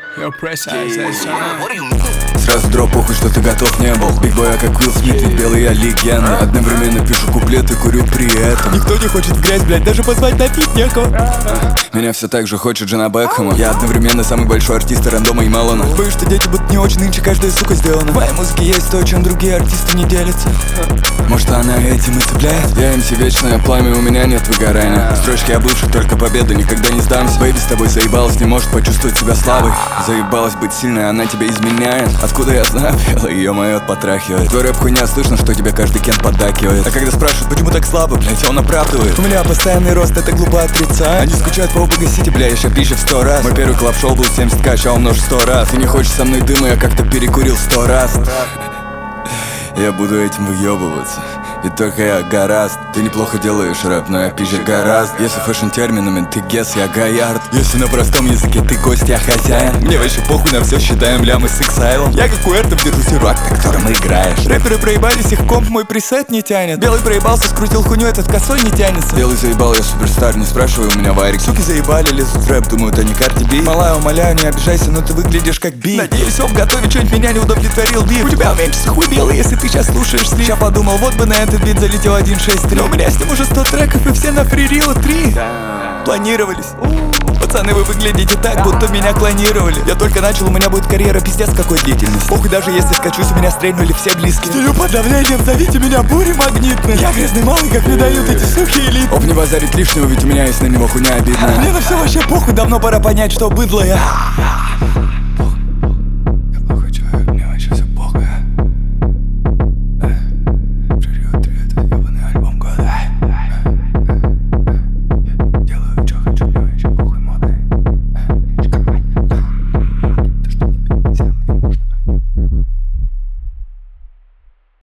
Сразу дроп, похуй, что ты готов не был. Бигбой, я как Уилл Смит, ведь белый я легенда. Одновременно пишу куплеты, курю при этом. Никто не хочет в грязь, блядь, даже позвать напить некого. Меня все так же хочет жена Бекхэма. Я одновременно самый большой артист Рандома и Мелона. Боюсь, что дети будут не очень, нынче каждая сука сделана. В моей музыке есть то, чем другие артисты не делятся. Может, она этим и цепляет? Я МС вечное пламя, у меня нет выгорания. Строчки о бывших, только победа, никогда не сдамся. Бэйби с тобой заебалась, не может почувствовать себя слабой. Заебалась быть сильной, она тебя изменяет. Откуда я знаю, пела, ее моет потрахивает. Твой рэп хуйня, слышно, что тебе каждый кент поддакивает. А когда спрашивают, почему так слабо, блять, он оправдывает. У меня постоянный рост, это глупо отрицать. Они скучают по Облагосити, бля, еще пища в 100 раз. Мой первый клаб-шоу был 70 кач, а умножь 100 раз. Ты не хочешь со мной дыма, я как-то перекурил 100 раз. Я буду этим выебываться, ведь только я гораст. Ты неплохо делаешь рэп, но я пизже гораст. Если фэшн терминами, ты гес, я Гаярд. Если на простом языке ты гость, я хозяин. Мне вообще похуй на все, считаем лямы с Exile. Я как у Эртов держу сирок, на котором играешь. Рэперы проебались, их комп мой пресет не тянет. Белый проебался, скрутил хуйню, этот косой не тянется. Белый заебал, я суперстар, не спрашивай у меня варик. Суки заебали, лезут в рэп, думают, они Карди Би. Малая, умоляю, не обижайся, но ты выглядишь как Би. Надеюсь, он в готове что-нибудь меня не удовлетворил бит. У тебя уменьшится хуй белый, если ты сейчас слушаешь слив. Я подумал, вот бы на этот бит залетел 1.6.3. Но у меня с ним уже 100 треков и все на фририла 3. Планировались. Пацаны, вы выглядите так, будто меня клонировали. Я только начал, у меня будет карьера пиздец какой длительности. Похуй, даже если скачусь, у меня стрельнули все близкие. Стелю под давлением, зовите меня бурей магнитной. Я грязный малый, как мне дают эти суки элиты. Оп, не базарит лишнего, ведь у меня есть на него хуйня обидная. Мне на все вообще похуй, давно пора понять, что быдло я.